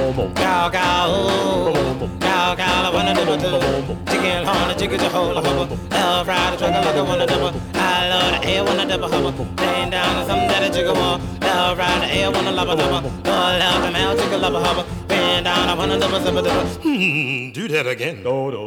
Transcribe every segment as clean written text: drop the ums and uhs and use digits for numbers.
Cow, cow, ooh. Cow, cow, I wanna do do. Chicken horn, a chicken, a whole hubba. Love ride, a truck like I wanna double. I love the air, wanna double hubba. Laying down on something that a chicken want. Love ride, the air, wanna love a double. Love the mouth, chicken, love a hubba. Bend down, I wanna double, double, double. Do that again.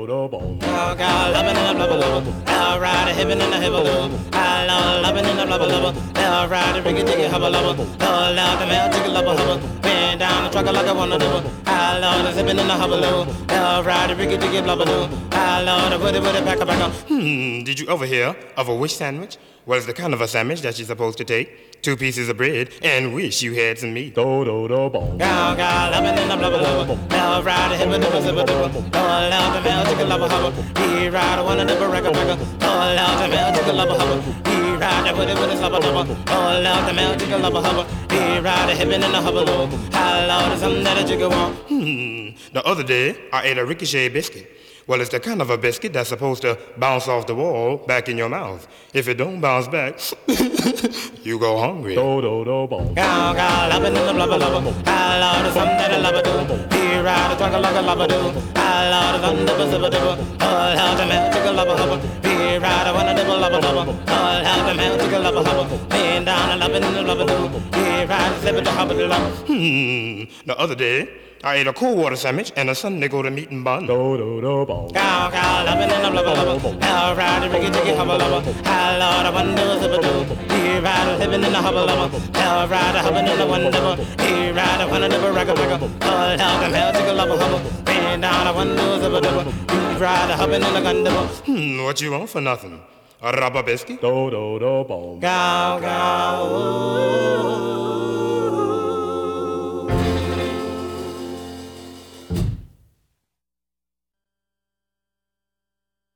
Cow, cow, loving in the blubber, blubber. Love ride, a hippin' in the hibble, blubber. I love loving in the blubber, blubber. Love ride, a riggy, diggy, hubba, blubber. Love the mouth, chicken, love a hubba. Bend down, the truck like I wanna double. I love the zipping in the hubba, blubber. Love ride, a riggy, diggy, blubber, blubber. I love the woody, woody, back, back. Did you ever hear of a wish sandwich? Well, it's the kind of a sandwich that you're supposed to take 2 pieces of bread and wish you had some meat. Cow, cow, loving in the blubber, blubber. Love ride, a hibba, dibba, zibba, dibba. Love the mouth, chicken, love a hubba. He ride, a wanna dibba, record, record. Love the mouth, chicken, love a hubba. He ride, a woody, woody, slubber, dubber. Love the mouth, chicken, love a hubba. He ride, a hippin' in the hubba, blubber. I love something that a chicken want. The other day, I ate a ricochet biscuit. Well, it's the kind of a biscuit that's supposed to bounce off the wall back in your mouth. If it don't bounce back, you go hungry. Cow, cow, loving in the blubber, blubber. I love something that I love do. He ride, a truck like a love do. I love the thunder, zibba, dibba. Love the mouth, chicken, love a hubba. He ride, I wanna dibba, love a love. Love the mouth, chicken, love a hubba. Laying down, I loving in the blubber do. He ride, zibba, the hubba, the love. The other day, I ate a cold water sandwich and a Sunday go to meat and bun. Cow, cow, loving in the blubber, blubber. Love ride, a riggy, diggy, hubba, lubber. I love the wonder, zibba, do. He ride, living in the hubba, lubber. Love ride, a hubbing in the wonder. He ride, a wanna dibba, ragga, ragga. Love the mouth, chicken, love a hubba. Bend down, a wonder, zibba, dibba. He ride, a hubbing in the gunda. What you want for nothing? A rubber biscuit? Cow, cow, ooh.